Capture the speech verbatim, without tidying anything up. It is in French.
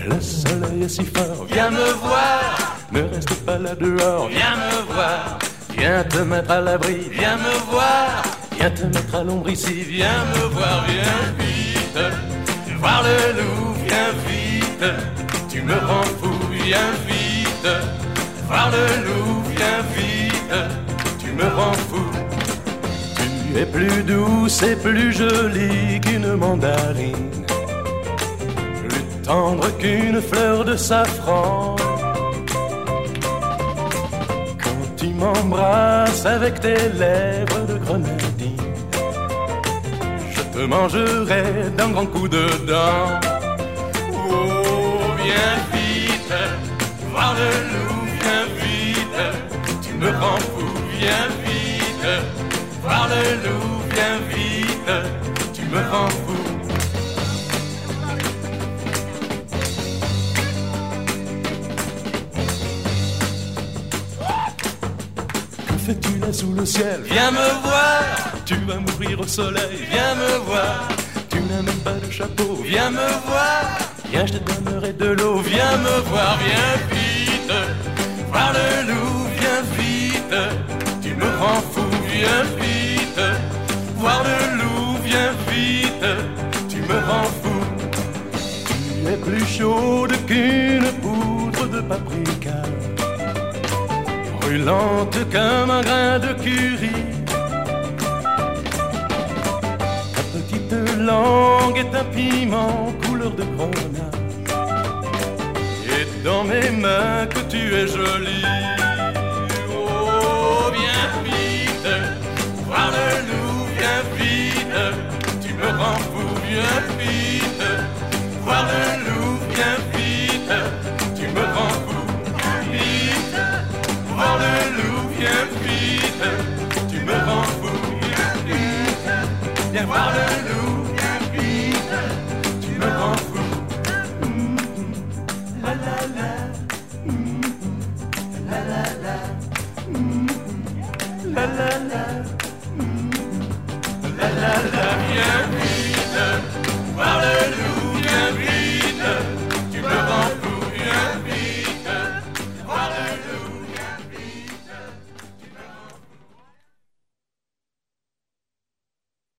Le soleil est si fort, viens me voir. Ne reste pas là dehors, viens me voir. Viens te mettre à l'abri, viens me voir. Viens te mettre à l'ombre ici, viens me voir. Viens vite, voir le loup, viens vite. Tu me rends fou, viens vite. Voir le loup, viens vite. Tu me rends fou. Tu es plus douce et plus jolie qu'une mandarine, plus tendre qu'une fleur de safran. Quand tu m'embrasses avec tes lèvres de grenadine, je te mangerai d'un grand coup de dent. Oh, viens vite, voir le loup, viens vite. Tu me rends fou, viens vite. Voir le loup, viens vite, tu me rends fou. Que fais-tu là sous le ciel? Viens me voir, tu vas mourir au soleil. Viens me voir, tu n'as même pas de chapeau. Viens me voir, viens, je te donnerai de l'eau. Viens me voir, viens vite. Voir le loup, viens vite, tu me rends fou. Viens vite, voir le loup, viens vite, tu me rends fou. Tu es plus chaude qu'une poudre de paprika, brûlante comme un grain de curry. Ta petite langue est un piment couleur de grenade, et dans mes mains que tu es jolie. Oh, viens vite, voir le loup, viens vite, tu me rends fou, viens vite. Voir le loup, viens vite, tu me rends fou, vite. Voir le loup, viens vite, tu me rends fou, viens vite. Viens voir le loup, viens vite, tu me rends fou. Mm-hmm. La la la, mm-hmm. La la la, mm-hmm. La la la. La la la, viens, viens.